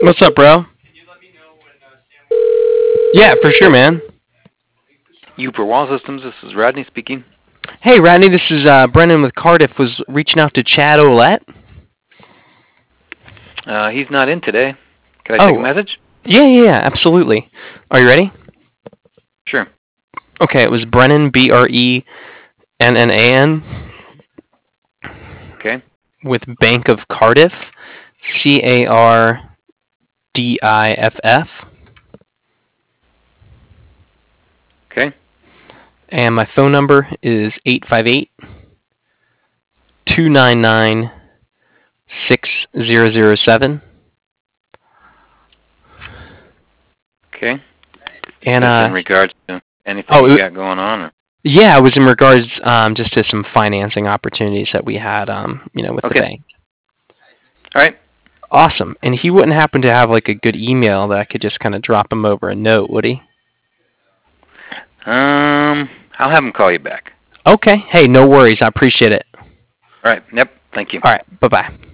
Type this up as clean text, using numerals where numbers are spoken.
What's up, bro? Yeah, for sure, man. Uber Wall Systems, this is Rodney speaking. Hey, Rodney, this is Brennan with Cardiff. Was reaching out to Chad Olette. He's not in today. Can I take a message? Yeah, absolutely. Are you ready? Sure. Okay, it was Brennan, BRENNAN. Okay. With Bank of Cardiff, CARDIFF. Okay. And my phone number is 858-299-6007. Okay. And in regards to anything you got going on? Or? Yeah, it was in regards just to some financing opportunities that we had, with the bank. All right. Awesome. And he wouldn't happen to have like a good email that I could just kind of drop him over a note, would he? I'll have him call you back. Okay. Hey, no worries. I appreciate it. All right. Yep. Thank you. All right. Bye-bye.